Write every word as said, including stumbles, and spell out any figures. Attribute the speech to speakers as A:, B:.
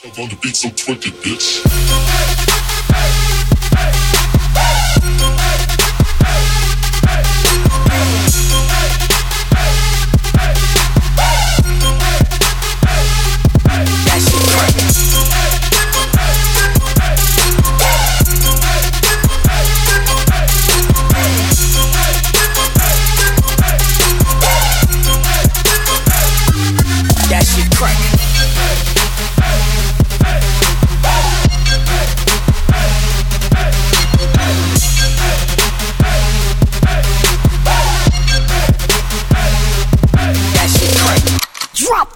A: On the beat, so twerk it, bitch.
B: That shit crack. That shit crack. Drop